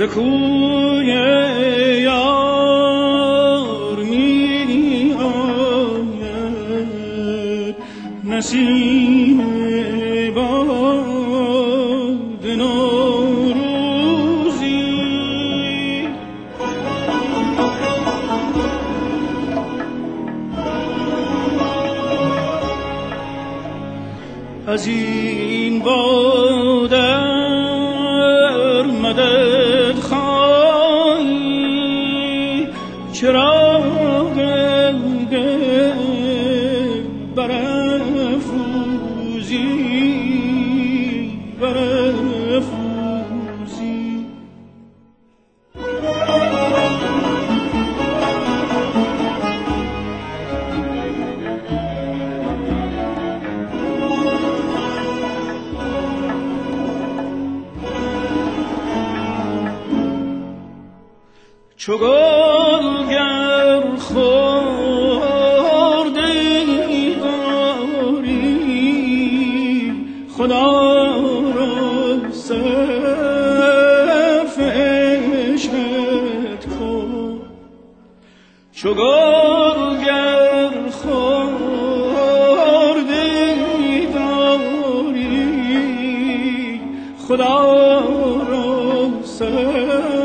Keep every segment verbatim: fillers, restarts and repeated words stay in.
ز کوی یار می آید نسیم باد نوروزی. از این بادر مدد خواهی چراغ دل برافروزی برافروزی. چو گل گر خورده داری خدا را صرف عشقت کن. چو گل گر خورده داری خدا را صرف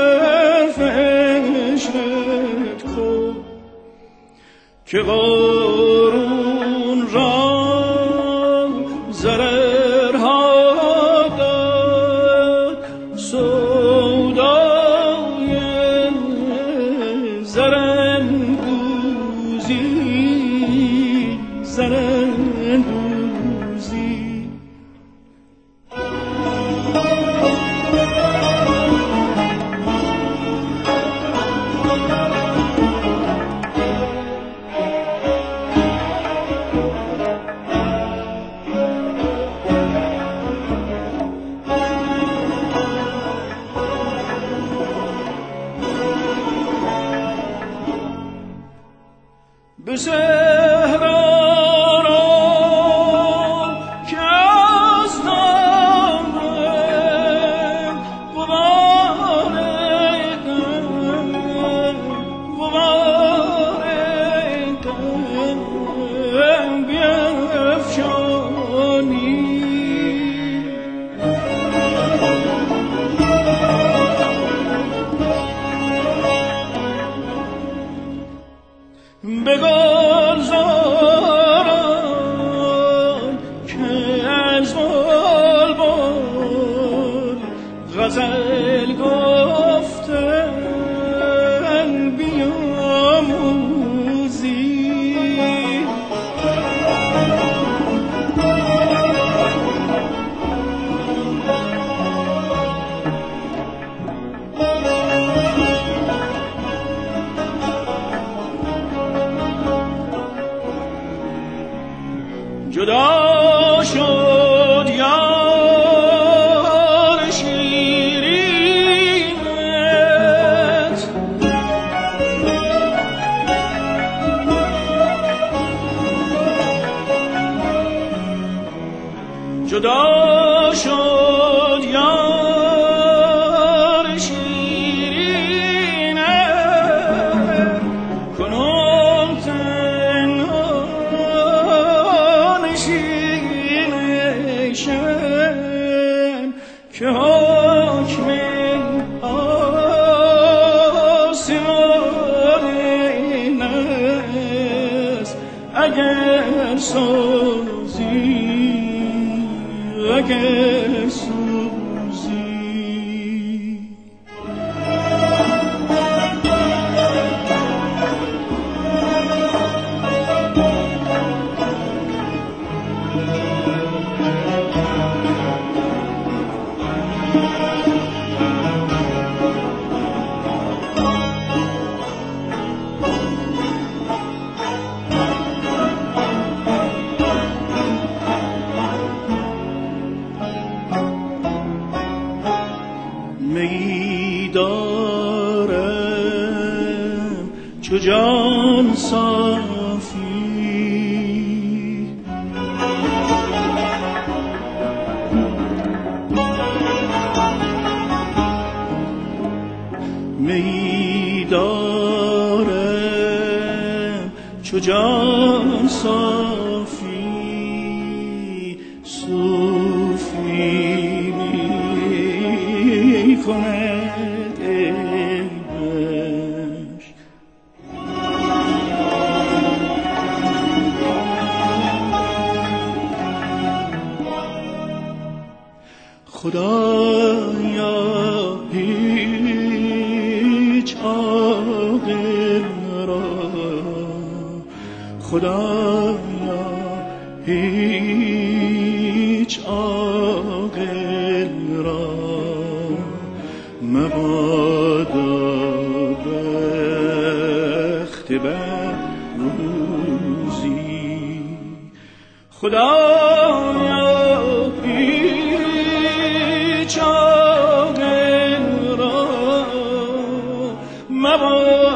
که قارون را ضررها داد سودای زرندوزی زرندوزی. به صحرا را که از دارم غبار غم غبار غم بیفشانی. بگذارم که از بلبل غزل گفتن بیاموزی. جدا شد یار شیرینت جدا شد یار شیرینت کنون که حکم آسمان است اگر سوزی اگر سوزی. می دارم چو جان صافی می دارم چو جان صافی صوفی می کند عیبش. خدایا هیچ عاقل را، خدایا هیچ عاقل را مبادا بخت بر روزی. خدایا هیچ عاقل را مبادا